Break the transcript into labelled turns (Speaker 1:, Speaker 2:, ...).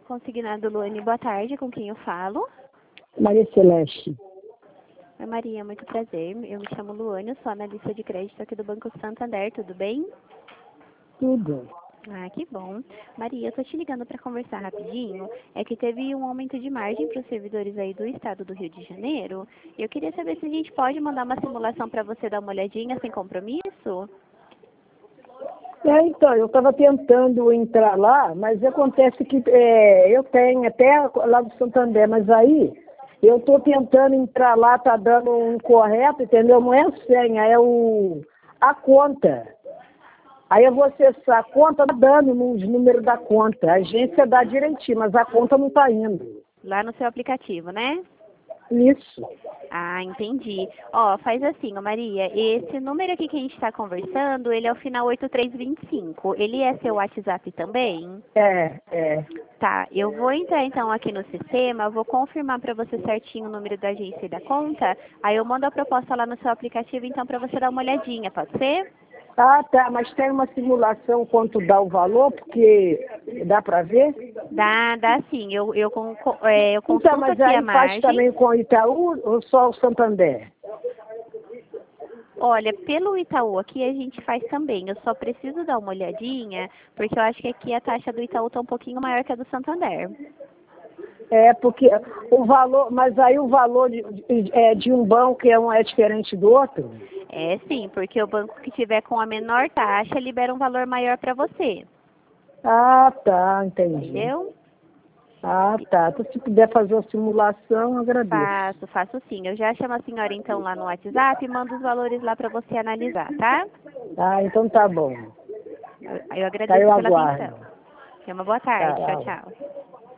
Speaker 1: Consignado Luane, boa tarde, com quem eu falo?
Speaker 2: Maria Celeste.
Speaker 1: Oi, Maria, muito prazer. Eu me chamo Luane, eu sou analista de crédito aqui do Banco Santander, tudo bem?
Speaker 2: Tudo.
Speaker 1: Ah, que bom. Maria, eu tô te ligando para conversar rapidinho. É que teve um aumento de margem para os servidores aí do estado do Rio de Janeiro. E eu queria saber se a gente pode mandar uma simulação para você dar uma olhadinha sem compromisso.
Speaker 2: Então, eu estava tentando entrar lá, mas acontece que eu tenho até lá do Santander, mas aí eu estou tentando entrar lá, tá dando um correto, entendeu? Não é a senha, é a conta. Aí eu vou acessar a conta, tá dando os números da conta. A agência dá direitinho, mas a conta não está indo.
Speaker 1: Lá no seu aplicativo, né?
Speaker 2: Isso.
Speaker 1: Ah, entendi. Ó, faz assim, ô Maria, esse número aqui que a gente está conversando, ele é o final 8325. Ele é seu WhatsApp também?
Speaker 2: É.
Speaker 1: Tá, eu vou entrar então aqui no sistema, vou confirmar para você certinho o número da agência e da conta, aí eu mando a proposta lá no seu aplicativo então para você dar uma olhadinha, pode ser?
Speaker 2: Ah, tá, mas tem uma simulação quanto dá o valor, porque dá para ver?
Speaker 1: Dá sim. Eu
Speaker 2: Então,
Speaker 1: consulto
Speaker 2: mas
Speaker 1: aqui a
Speaker 2: aí faz
Speaker 1: margem.
Speaker 2: também com o Itaú ou só o Santander?
Speaker 1: Olha, pelo Itaú aqui a gente faz também. Eu só preciso dar uma olhadinha, porque eu acho que aqui a taxa do Itaú está um pouquinho maior que a do Santander.
Speaker 2: É, porque o valor, mas aí o valor de um banco é diferente do outro?
Speaker 1: É sim, porque o banco que tiver com a menor taxa libera um valor maior para você.
Speaker 2: Ah, tá, entendi.
Speaker 1: Entendeu?
Speaker 2: Ah, tá. Então, se puder fazer uma simulação, eu agradeço.
Speaker 1: Faço sim. Eu já chamo a senhora então lá no WhatsApp e mando os valores lá para você analisar, tá?
Speaker 2: Ah, então tá bom.
Speaker 1: Eu
Speaker 2: Tá,
Speaker 1: agradeço
Speaker 2: eu
Speaker 1: pela atenção.
Speaker 2: aguardo.
Speaker 1: Tenha uma boa tarde. Tchau,
Speaker 2: Tá.
Speaker 1: tchau.